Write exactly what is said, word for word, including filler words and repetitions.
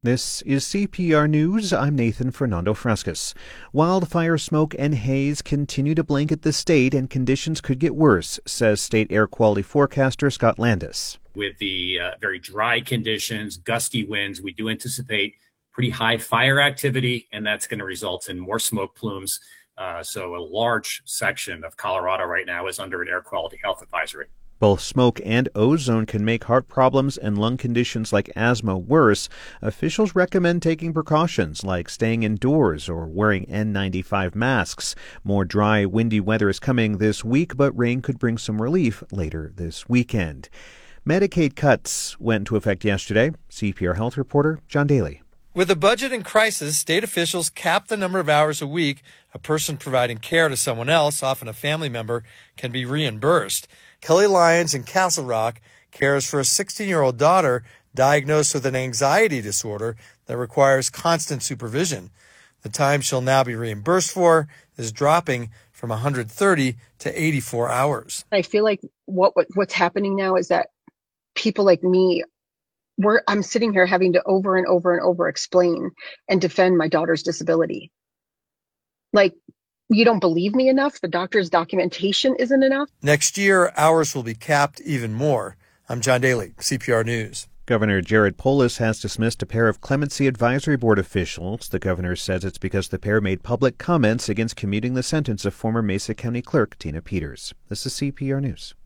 This is C P R News. I'm Nathan Fernando Frescas. Wildfire smoke and haze continue to blanket the state, and conditions could get worse, says state air quality forecaster Scott Landis. With the uh, very dry conditions, gusty winds, we do anticipate pretty high fire activity, and that's going to result in more smoke plumes. Uh, so a large section of Colorado right now is under an air quality health advisory. Both smoke and ozone can make heart problems and lung conditions like asthma worse. Officials recommend taking precautions like staying indoors or wearing N ninety-five masks. More dry, windy weather is coming this week, but rain could bring some relief later this weekend. Medicaid cuts went into effect yesterday. C P R Health reporter John Daly. With the budget in crisis, state officials cap the number of hours a week a person providing care to someone else, often a family member, can be reimbursed. Kelly Lyons in Castle Rock cares for a sixteen-year-old daughter diagnosed with an anxiety disorder that requires constant supervision. The time she'll now be reimbursed for is dropping from one hundred thirty to eighty-four hours. I feel like what, what what's happening now is that people like me, we're, I'm sitting here having to over and over and over explain and defend my daughter's disability. Like, you don't believe me enough? The doctor's documentation isn't enough? Next year, hours will be capped even more. I'm John Daly, C P R News. Governor Jared Polis has dismissed a pair of Clemency Advisory Board officials. The governor says it's because the pair made public comments against commuting the sentence of former Mesa County Clerk Tina Peters. This is C P R News.